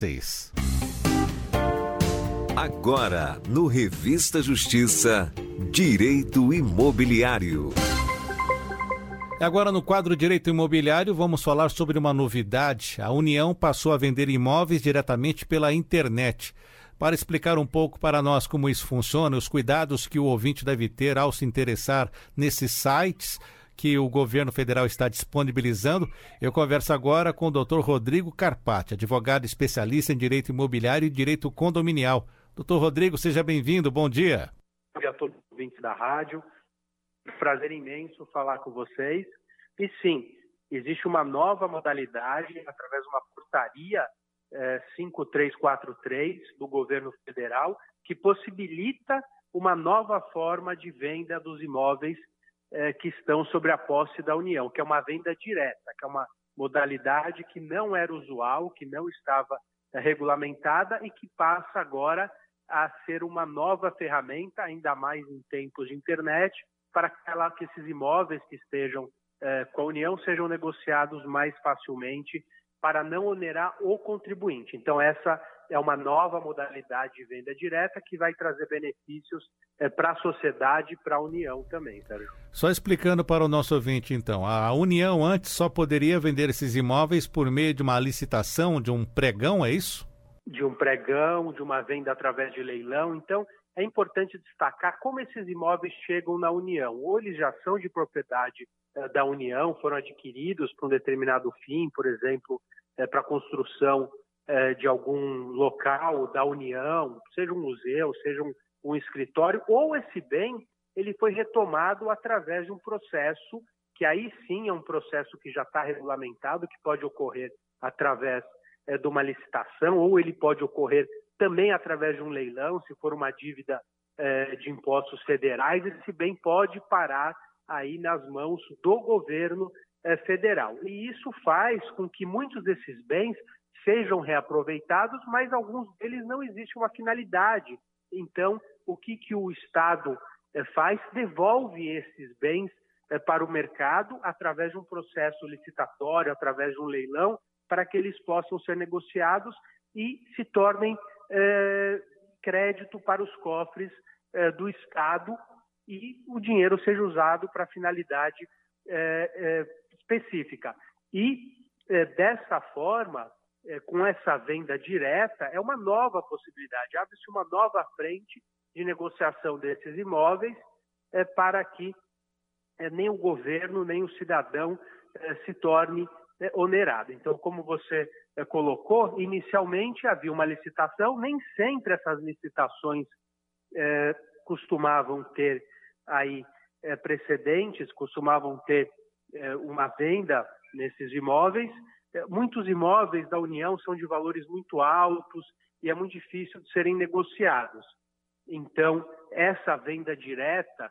Agora, no Revista Justiça, Direito Imobiliário. Agora, no quadro Direito Imobiliário, vamos falar sobre uma novidade. A União passou a vender imóveis diretamente pela internet. Para explicar um pouco para nós como isso funciona, os cuidados que o ouvinte deve ter ao se interessar nesses sites que o governo federal está disponibilizando, eu converso agora com o Dr. Rodrigo Carpati, advogado especialista em Direito Imobiliário e Direito Condominial. Dr. Rodrigo, seja bem-vindo, bom dia. Bom dia a todos os ouvintes da rádio. Prazer imenso falar com vocês. E sim, existe uma nova modalidade, através de uma portaria 5343 do governo federal, que possibilita uma nova forma de venda dos imóveis que estão sobre a posse da União, que é uma venda direta, que é uma modalidade que não era usual, que não estava regulamentada e que passa agora a ser uma nova ferramenta, ainda mais em tempos de internet, para que esses imóveis que estejam com a União sejam negociados mais facilmente para não onerar o contribuinte. Então, essa é uma nova modalidade de venda direta que vai trazer benefícios para a sociedade e para a União também, Sérgio. Só explicando para o nosso ouvinte, então, a União antes só poderia vender esses imóveis por meio de uma licitação, de um pregão, é isso? De um pregão, de uma venda através de leilão. Então, é importante destacar como esses imóveis chegam na União. Ou eles já são de propriedade da União, foram adquiridos para um determinado fim, por exemplo, para a construção de algum local da União, seja um museu, seja um escritório, ou esse bem ele foi retomado através de um processo, que aí sim é um processo que já está regulamentado, que pode ocorrer através de uma licitação, ou ele pode ocorrer também através de um leilão, se for uma dívida de impostos federais, esse bem pode parar aí nas mãos do governo federal. E isso faz com que muitos desses bens sejam reaproveitados, mas alguns deles não existe uma finalidade. Então, o que o Estado faz? Devolve esses bens para o mercado através de um processo licitatório, através de um leilão, para que eles possam ser negociados e se tornem crédito para os cofres do Estado e o dinheiro seja usado para finalidade específica. E, dessa forma, com essa venda direta, é uma nova possibilidade, abre-se uma nova frente de negociação desses imóveis para que nem o governo, nem o cidadão se torne onerado. Então, como você colocou, inicialmente havia uma licitação, nem sempre essas licitações costumavam ter aí precedentes, costumavam ter uma venda nesses imóveis. Muitos imóveis da União são de valores muito altos e é muito difícil de serem negociados. Então, essa venda direta,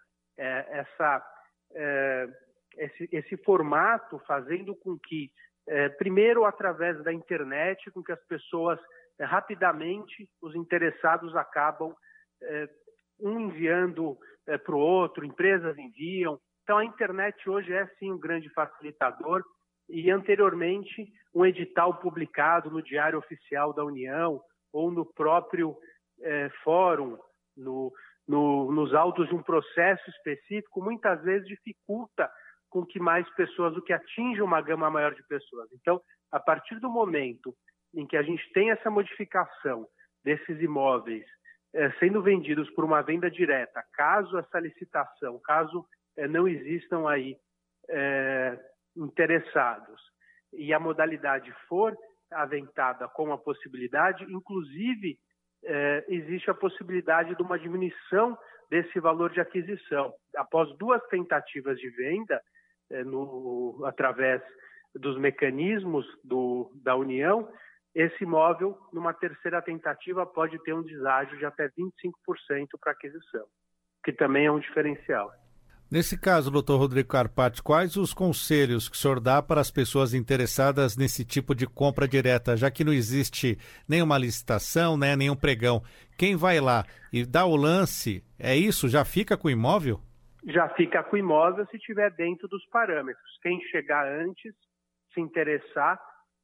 esse formato fazendo com que, primeiro, através da internet, com que as pessoas rapidamente, os interessados acabam enviando para o outro, empresas enviam. Então, a internet hoje é, sim, um grande facilitador. E, anteriormente, um edital publicado no Diário Oficial da União ou no próprio fórum, nos autos de um processo específico, muitas vezes dificulta com que mais pessoas, o que atinge uma gama maior de pessoas. Então, a partir do momento em que a gente tem essa modificação desses imóveis sendo vendidos por uma venda direta, caso essa licitação, caso não existam aí interessados e a modalidade for aventada com a possibilidade, inclusive existe a possibilidade de uma diminuição desse valor de aquisição. Após 2 tentativas de venda, através dos mecanismos da União, esse imóvel, numa terceira tentativa, pode ter um deságio de até 25% para aquisição, que também é um diferencial. Nesse caso, doutor Rodrigo Carpati, quais os conselhos que o senhor dá para as pessoas interessadas nesse tipo de compra direta, já que não existe nenhuma licitação, né, nenhum pregão? Quem vai lá e dá o lance, é isso? Já fica com o imóvel? Já fica com o imóvel se estiver dentro dos parâmetros. Quem chegar antes, se interessar,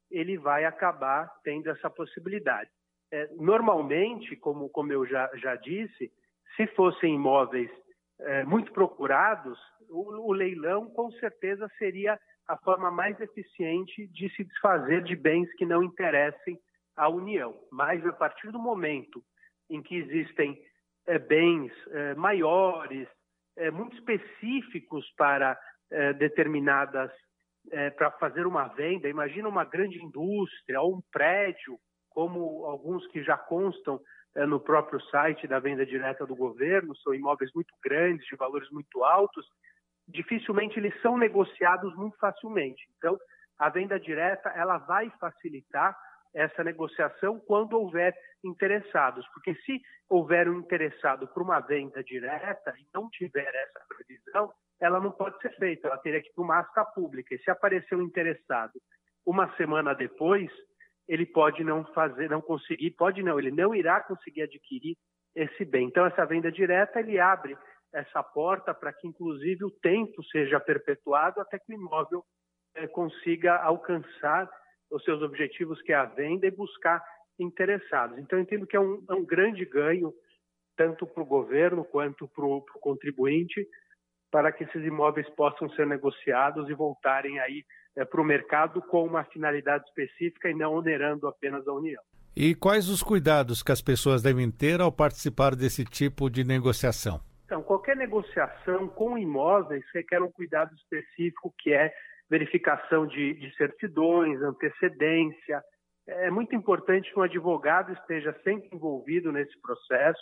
ele vai acabar tendo essa possibilidade. Normalmente, como eu já disse, se fossem imóveis muito procurados, o leilão com certeza seria a forma mais eficiente de se desfazer de bens que não interessem à União. Mas a partir do momento em que existem bens maiores, muito específicos para determinadas, para fazer uma venda, imagina uma grande indústria ou um prédio, como alguns que já constam no próprio site da venda direta do governo, são imóveis muito grandes, de valores muito altos, dificilmente eles são negociados muito facilmente. Então, a venda direta ela vai facilitar essa negociação quando houver interessados, porque se houver um interessado por uma venda direta e não tiver essa previsão, ela não pode ser feita, ela teria que ir para uma asta pública. E se aparecer um interessado uma semana depois, ele pode não conseguir, ele não irá conseguir adquirir esse bem. Então, essa venda direta, ele abre essa porta para que, inclusive, o tempo seja perpetuado até que o imóvel consiga alcançar os seus objetivos, que é a venda, e buscar interessados. Então, eu entendo que é um grande ganho, tanto para o governo quanto para o contribuinte, para que esses imóveis possam ser negociados e voltarem aí para o mercado com uma finalidade específica e não onerando apenas a União. E quais os cuidados que as pessoas devem ter ao participar desse tipo de negociação? Então, qualquer negociação com imóveis requer um cuidado específico, que é verificação de certidões, antecedência. É muito importante que um advogado esteja sempre envolvido nesse processo,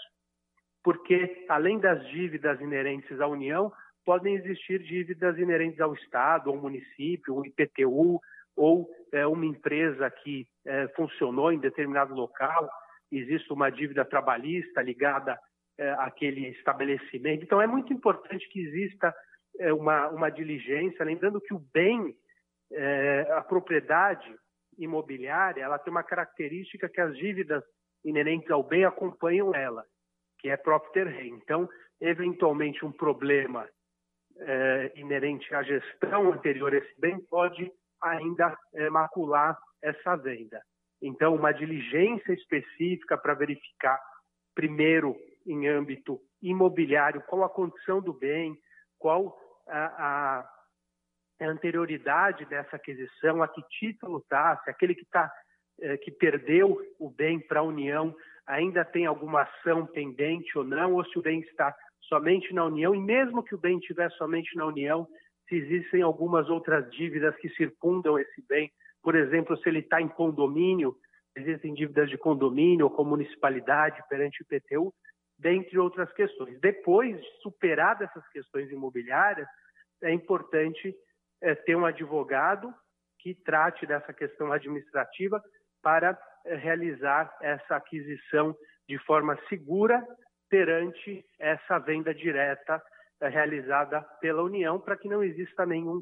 porque, além das dívidas inerentes à União, podem existir dívidas inerentes ao Estado, ao município, um IPTU, ou uma empresa que funcionou em determinado local, existe uma dívida trabalhista ligada àquele estabelecimento. Então, é muito importante que exista uma diligência, lembrando que o bem, a propriedade imobiliária, ela tem uma característica que as dívidas inerentes ao bem acompanham ela, que é propter rei. Então, eventualmente, um problema inerente à gestão anterior a esse bem pode ainda macular essa venda. Então, uma diligência específica para verificar, primeiro, em âmbito imobiliário, qual a condição do bem, qual a anterioridade dessa aquisição, a que título está, se aquele que perdeu o bem para a União ainda tem alguma ação pendente ou não, ou se o bem está somente na União, e mesmo que o bem estiver somente na União, se existem algumas outras dívidas que circundam esse bem. Por exemplo, se ele está em condomínio, existem dívidas de condomínio ou com municipalidade perante o IPTU, dentre outras questões. Depois de superadas essas questões imobiliárias, é importante ter um advogado que trate dessa questão administrativa para realizar essa aquisição de forma segura perante essa venda direta realizada pela União, para que não exista nenhum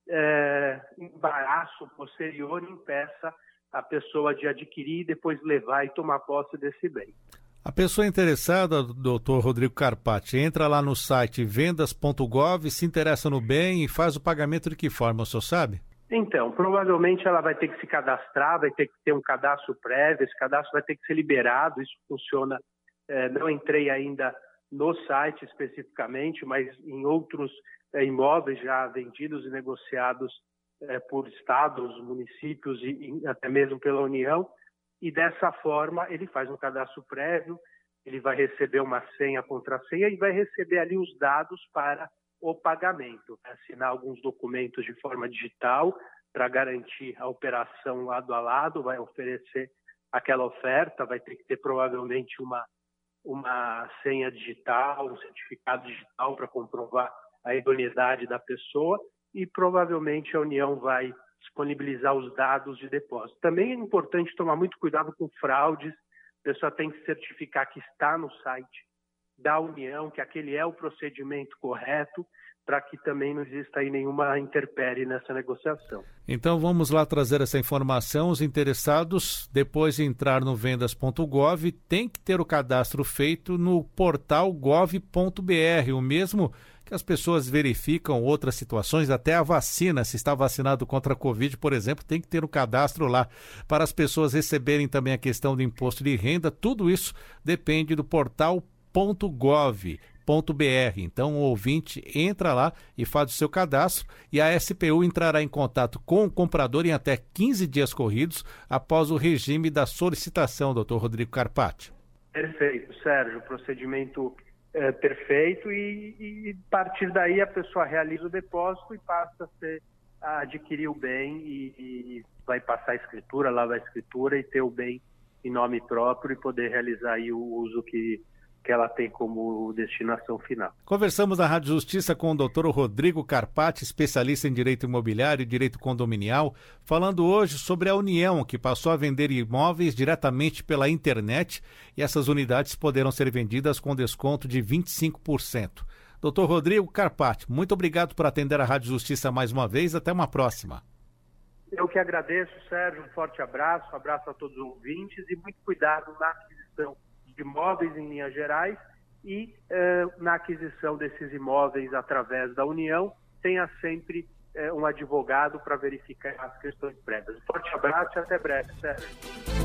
embaraço posterior e impeça a pessoa de adquirir e depois levar e tomar posse desse bem. A pessoa interessada, doutor Rodrigo Carpati, entra lá no site vendas.gov, se interessa no bem e faz o pagamento de que forma, o senhor sabe? Então, provavelmente ela vai ter que se cadastrar, vai ter que ter um cadastro prévio, esse cadastro vai ter que ser liberado, isso funciona, não entrei ainda no site especificamente, mas em outros imóveis já vendidos e negociados por estados, municípios e até mesmo pela União, e dessa forma ele faz um cadastro prévio, ele vai receber uma senha, contrassenha e vai receber ali os dados para o pagamento, assinar alguns documentos de forma digital para garantir a operação lado a lado, vai oferecer aquela oferta, vai ter que ter provavelmente uma senha digital, um certificado digital para comprovar a idoneidade da pessoa e provavelmente a União vai disponibilizar os dados de depósito. Também é importante tomar muito cuidado com fraudes, a pessoa tem que certificar que está no site da União, que aquele é o procedimento correto, para que também não exista aí nenhuma intempérie nessa negociação. Então vamos lá trazer essa informação. Os interessados, depois de entrar no vendas.gov, tem que ter o cadastro feito no portal gov.br, o mesmo que que as pessoas verificam outras situações, até a vacina, se está vacinado contra a Covid, por exemplo, tem que ter um cadastro lá para as pessoas receberem também a questão do imposto de renda. Tudo isso depende do portal.gov.br. Então o ouvinte entra lá e faz o seu cadastro e a SPU entrará em contato com o comprador em até 15 dias corridos após o regime da solicitação, doutor Rodrigo Carpati. Perfeito, Sérgio. O procedimento é perfeito e a partir daí a pessoa realiza o depósito e passa a adquirir o bem e vai passar a escritura, lavar a escritura e ter o bem em nome próprio e poder realizar aí o uso que ela tem como destinação final. Conversamos na Rádio Justiça com o doutor Rodrigo Carpati, especialista em direito imobiliário e direito condominial, falando hoje sobre a União, que passou a vender imóveis diretamente pela internet e essas unidades poderão ser vendidas com desconto de 25%. Doutor Rodrigo Carpati, muito obrigado por atender a Rádio Justiça mais uma vez. Até uma próxima. Eu que agradeço, Sérgio. Um forte abraço. Um abraço a todos os ouvintes e muito cuidado na aquisição de imóveis em linhas gerais e na aquisição desses imóveis através da União, tenha sempre um advogado para verificar as questões prévias. Um forte abraço e até breve, Sérgio.